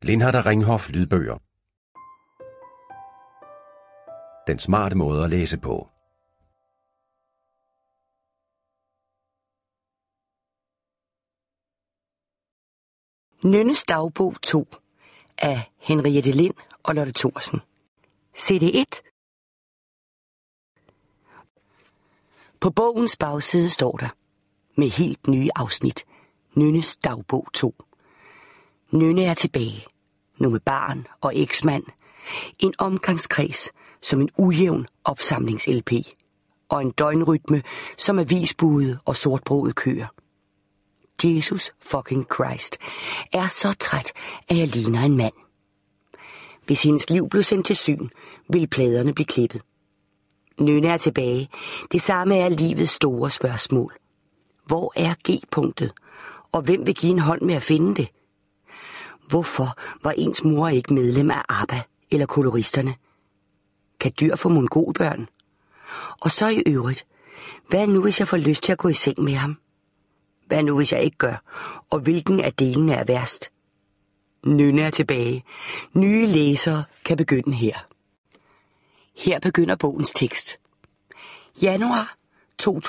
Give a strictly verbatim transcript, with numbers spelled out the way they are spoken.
Lindhardt Ringhof lydbøger. Den smarte måde at læse på. Nynnes dagbog to af Henriette Lind og Lotte Thorsen. C D et. På bogens bagside står der, med helt nye afsnit, Nynnes dagbog to. Nynne er tilbage, nu med barn og eksmand, en omgangskreds som en ujævn opsamlings-L P, og en døgnrytme som avisbude og sortbroget køer. Jesus fucking Christ er så træt, at jeg ligner en mand. Hvis hendes liv blev sendt til syn, ville pladerne blive klippet. Nynne er tilbage. Det samme er livets store spørgsmål. Hvor er G-punktet? Og hvem vil give en hånd med at finde det? Hvorfor var ens mor ikke medlem af ABBA eller koloristerne? Kan dyr få mongolbørn? Og så i øvrigt, hvad nu hvis jeg får lyst til at gå i seng med ham? Hvad nu hvis jeg ikke gør? Og hvilken af delene er værst? Nynne er tilbage. Nye læsere kan begynde her. Her begynder bogens tekst. Januar to